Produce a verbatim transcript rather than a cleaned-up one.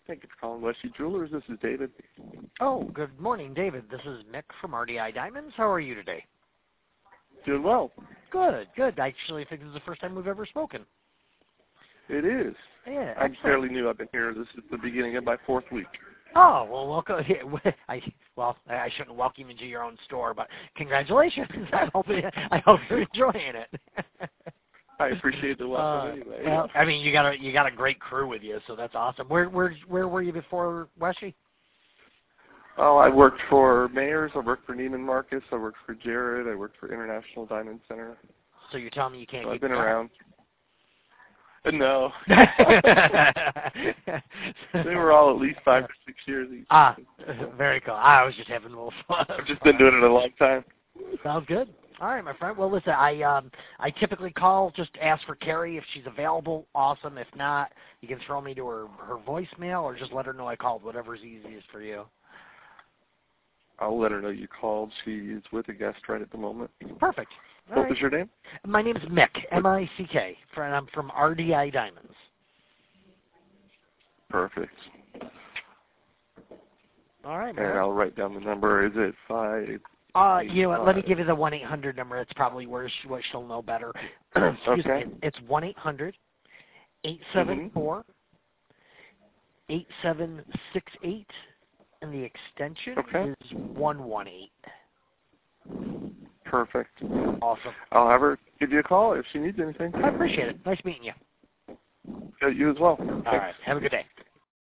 Thank you for calling Westie Jewelers. This is David. Oh, good morning, David. This is Mick from R D I Diamonds. How are you today? Doing well. Good, good. I actually think this is the first time we've ever spoken. It is. Yeah, I'm excellent. fairly new. I've been here. This is the beginning of my fourth week. Oh, well, welcome. I, well, I shouldn't welcome you to your own store, but congratulations. I hope, I hope you're enjoying it. I appreciate the welcome uh, anyway. Well, I mean, you got a you got a great crew with you, so that's awesome. Where where where were you before Westie? Oh, I worked for Mayors. I worked for Neiman Marcus. I worked for Jared. I worked for International Diamond Center. So you're telling me you can't So get I've been done. around. Uh, no. They were all at least five or six years each. Ah, very cool. I was just having a little fun. I've just been doing it a long time. Sounds good. All right, my friend. Well, listen, I um I typically call, just ask for Carrie if she's available. Awesome. If not, you can throw me to her her voicemail or just let her know I called. Whatever's easiest for you. I'll let her know you called. She is with a guest right at the moment. Perfect. All what right. was your name? My name is Mick, M I C K, and I'm from R D I Diamonds. Perfect. All right, And man. I'll write down the number. Is it five? Uh, you know what? Let me give you the one eight hundred number. It's probably where she, what she'll know better. Excuse Okay. me. It's one eight hundred, eight seven four, eight seven six eight, and the extension Okay. is one one eight. Perfect. Awesome. I'll have her give you a call if she needs anything. I appreciate it. Nice meeting you. Uh, you as well. All Thanks. right. Have a good day.